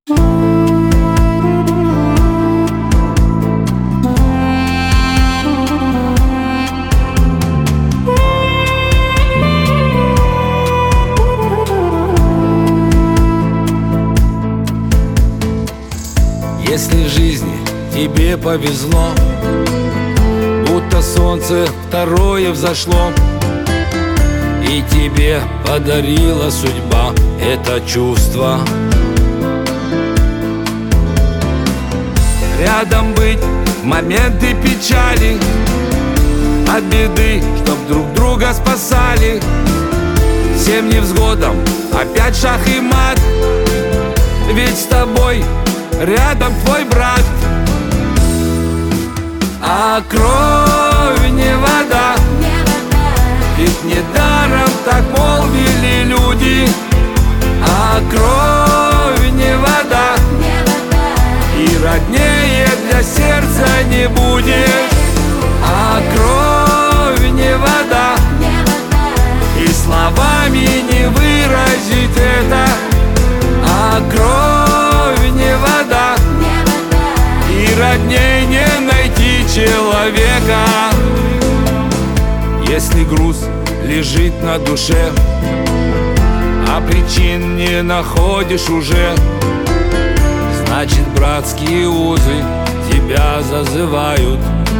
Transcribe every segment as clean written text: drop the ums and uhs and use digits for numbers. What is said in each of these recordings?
Если в жизни тебе повезло, будто солнце второе взошло, и тебе подарила судьба это чувство. Рядом быть в моменты печали, от беды, чтоб друг друга спасали. Всем невзгодам опять шах и мат, ведь с тобой рядом твой брат. А кровь не вода, ведь недаром так молвили люди. А кровь не вода, и роднее для сердца не будет. А кровь не вода, и словами не выразить это. А кровь не вода, и родней не найти человека. Если груз лежит на душе, а причин не находишь уже, значит, братские узы тебя зазывают.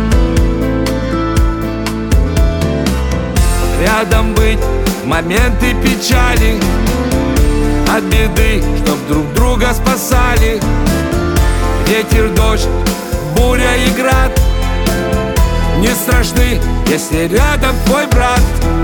Рядом быть в моменты печали, от беды, чтоб друг друга спасали. Ветер, дождь, буря и град не страшны, если рядом твой брат.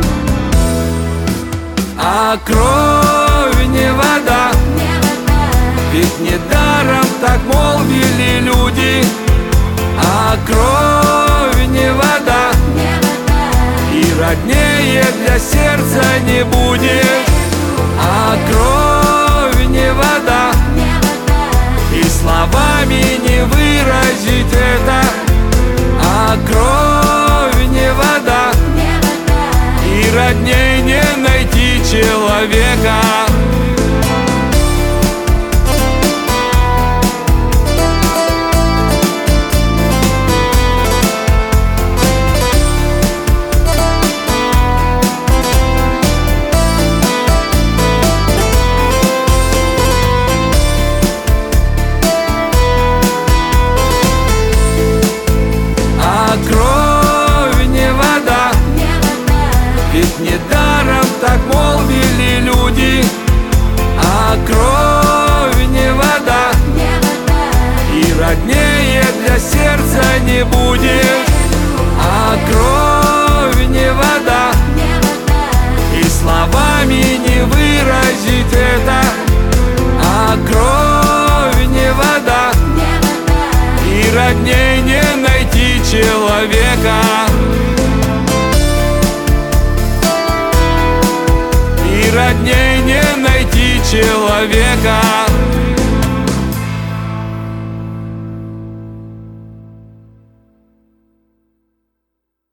А кровь не вода, ведь недаром так молвили люди. А кровь не вода, и роднее для сердца не будет. А кровь не вода, и словами не выразить это. А кровь не вода, и родней не найти человека. Кровь не вода, ведь недаром так молвили люди. А кровь не вода, и роднее для сердца не будет. А кровь не вода, и словами не выразить это. А кровь не вода, и родней не найти человека. И родней не найти человека.